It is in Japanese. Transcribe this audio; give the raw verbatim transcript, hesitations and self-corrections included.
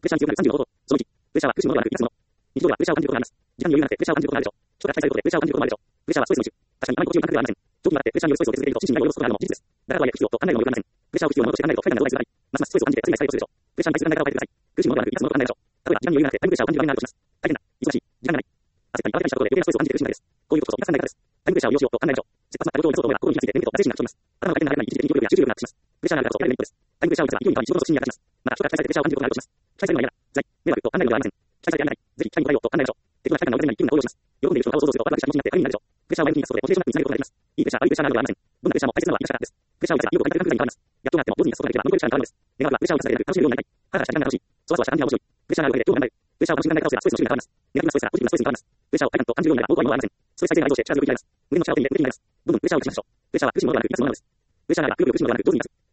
プレッシャーに強くなるさんじゅうご方法。そのいち、プレッシャーは苦しむものではなく、癒すもの。日常ではプレッシャーを感じることがあります。時間に余裕がなくてプレッシャーを感じることがあるでしょう。長期が開催することでプレッシャーを感じることもあるでしょう。プレッシャーはストレスの一種。確かにあまり心地よい感覚ではありません。長期にわたってプレッシャーによるストレスを続けていると心身がより戻すことがあるのも事実です。だからとはいえ不必要と考えるのもよくありません。プレッシャーを必要なものとして考えると不快な状態が続かない。ますますストレスを感じて罪が再発するでしょう。プレッシャーに対する考え方を変えてください。苦しむものではなく癒すものと考えましょう。例えば時間に余裕がなくてタイムプレッシャーを感じる場面があるとします。大変だ、忙しい、時間がない。汗かき、慌てたりしたことで余計なストレスを感じて苦しむからです。こういうことこそ皆さんの考え方です。タイムプレッシャーを利用しようと考えましょう。切羽詰まった状況を移そうと思えば心に火がついて眠気と精神が落ちます。頭の回転が速くなり一時的に記憶力や集中力が悪化します。プレッシャーがあるからこそ得られるメリットです。タイムプレッシャーを打つが勢いに変わり仕事と心理が悪化します。また、人が期待されてプレッシャーを感じることがあるとします。期待されるのは嫌だ、罪、迷惑と考えるのではありません。期待されてありがたい、ぜひ期待に応えようと考えましょう。適当な期待感が俺たちに気分が高揚します。喜んでいる人の顔を想像すると我々が気持ちになって励みになるでしょう。プレッシャーを前向きに出すことでモチベーションがつながることができます。いいプレッシャー、悪いプレッシャーなどではありません。どんなプレッシャーも大切なのは生かし方です。プレッシャーを打つが意欲を感じた感覚が変わります。やっとなっても上手に出すことができればノンプレッシャーに変わるのです。願わくはプレッシャーを打つだけでなく楽しめるようになりたい。ハラハラした時間が楽しい。そわそわした感じが面白い。プレッシャーがあるおかげで今日が頑張れる。プレッシャーを楽しむ考え方をすればストレスの種類が変わります。ネガティブなストレスがポジティブなストレスに変わります。プレッシャーを快感と感じるようになれば多くは意味はありません。そういった世界に応して力強い気がありません。そういう最善が愛情をして力強い気があります。無限の力を手に入れて無理になります。どんどんプレッシャーを打ちましょう。プレッシャーは苦しむものではなく癒すものなのです。プレッシャーがあればくよくよ苦しむのではなく上手に出す。